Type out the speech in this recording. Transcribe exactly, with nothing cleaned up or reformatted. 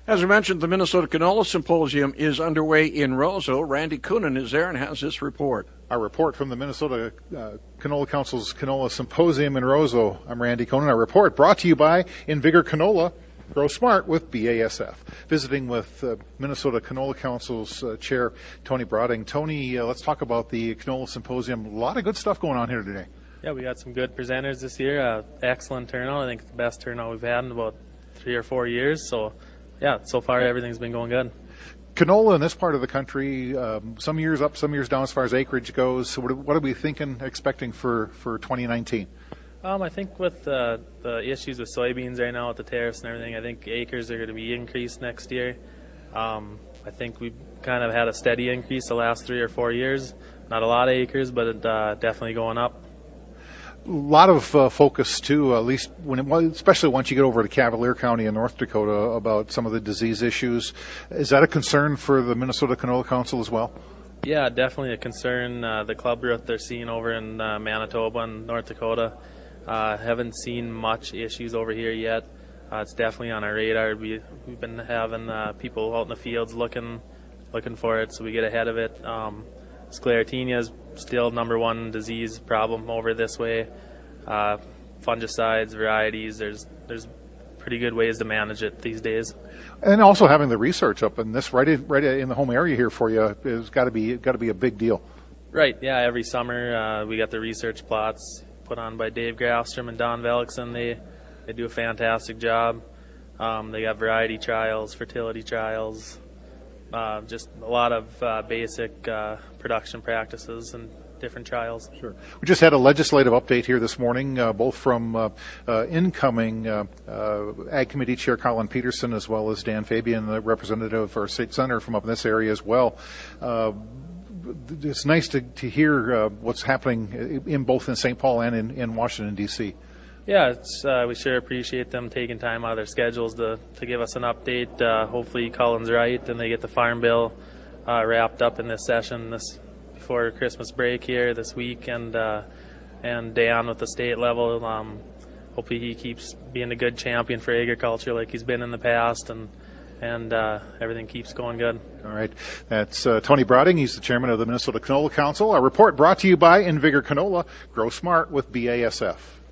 As we mentioned, the Minnesota Canola Symposium is underway in Roseau. Randy Coonan is there and has this report. Our report from the Minnesota uh, Canola Council's Canola Symposium in Roseau. I'm Randy Coonan. Our report brought to you by Invigor Canola. Grow smart with B A S F. Visiting with uh, Minnesota Canola Council's uh, Chair, Tony Broding. Tony, uh, let's talk about the Canola Symposium. A lot of good stuff going on here today. Yeah, we got some good presenters this year. Uh, excellent turnout. I think it's the best turnout we've had in about three or four years. So, yeah, so far everything's been going good. Canola in this part of the country, um, some years up, some years down as far as acreage goes. So what are, what are we thinking, expecting for, for twenty nineteen? Um, I think with uh, the issues with soybeans right now, with the tariffs and everything, I think acres are going to be increased next year. Um, I think we've kind of had a steady increase the last three or four years. Not a lot of acres, but it, uh, definitely going up. A lot of uh, focus, too, at least when it, especially once you get over to Cavalier County in North Dakota, about some of the disease issues. Is that a concern for the Minnesota Canola Council as well? Yeah, definitely a concern. Uh, the club growth they're seeing over in uh, Manitoba and North Dakota. Uh, haven't seen much issues over here yet. Uh, it's definitely on our radar. We, we've been having uh, people out in the fields looking looking for it, so we get ahead of it. Um, Sclerotinia is still number one disease problem over this way. Uh, fungicides, varieties, there's there's pretty good ways to manage it these days. And also having the research up in this right in, right in the home area here for you has got to be got to be a big deal. Right. Yeah. Every summer uh, we got the research plots put on by Dave Grafstrom and Don Velikson. They they do a fantastic job. Um, they got variety trials, fertility trials, uh, just a lot of uh, basic uh, production practices and different trials. Sure. We just had a legislative update here this morning, uh, both from uh, uh, incoming uh, uh, Ag Committee Chair Colin Peterson as well as Dan Fabian, the representative or state senator from up in this area as well. Uh, it's nice to, to hear uh, what's happening in both in Saint Paul and in, in Washington, D C Yeah, it's, uh, we sure appreciate them taking time out of their schedules to, to give us an update. Uh, hopefully Colin's right and they get the Farm Bill uh, wrapped up in this session this before Christmas break here this week, and uh, and Dan with the state level. Um, hopefully he keeps being a good champion for agriculture like he's been in the past, and and uh, everything keeps going good. All right. That's uh, Tony Broding. He's the chairman of the Minnesota Canola Council. Our report brought to you by Invigor Canola. Grow smart with B A S F.